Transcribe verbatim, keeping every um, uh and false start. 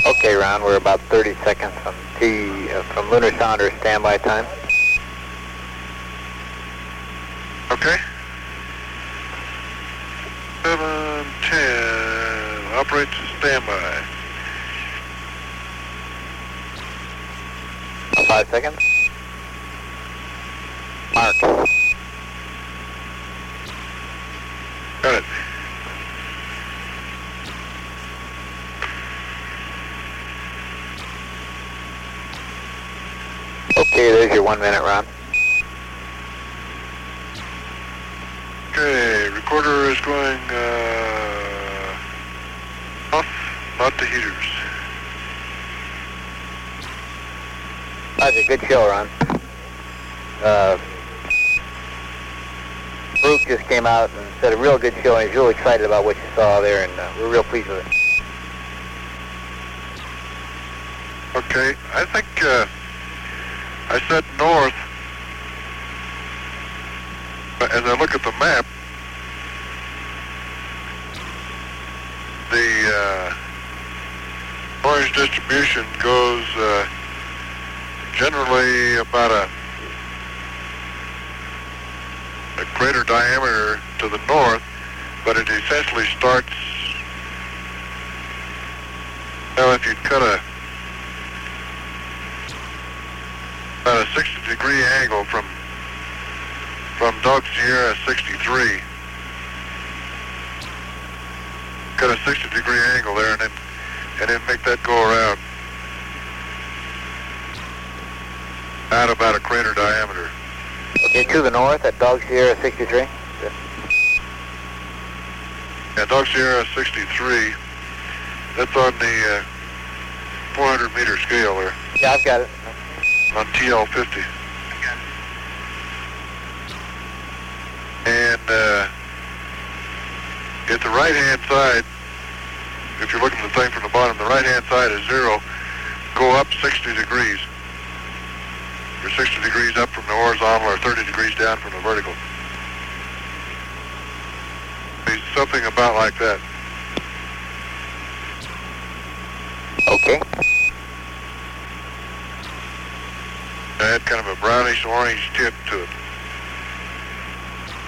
Okay, Ron, we're about thirty seconds from T, uh, from Lunar Sounder standby time. Okay. seven ten, operate to standby. Five seconds. Mark. Got it. Okay, there's your one minute, Ron. Okay, recorder is going uh, off, not the heaters. Roger, good show, Ron. Uh, Brooke just came out and said a real good show, and he's real excited about what you saw there, and uh, we're real pleased with it. Okay, I think uh, I said north. As I look at the map, the uh, orange distribution goes uh, generally about a, a greater diameter to the north, but it essentially starts, now if you'd cut a about a sixty degree angle from from Dog Sierra sixty-three, cut a sixty degree angle there and then and then make that go around at about a crater diameter. Okay, to the north at Dog Sierra sixty-three. Good. Yeah, Dog Sierra sixty-three, that's on the uh, four hundred meter scale there. Yeah, I've got it. On T L fifty. And uh, at the right-hand side, if you're looking at the thing from the bottom, the right-hand side is zero. Go up sixty degrees. You're sixty degrees up from the horizontal or thirty degrees down from the vertical. It's something about like that. Okay. It had kind of a brownish orange tint to it.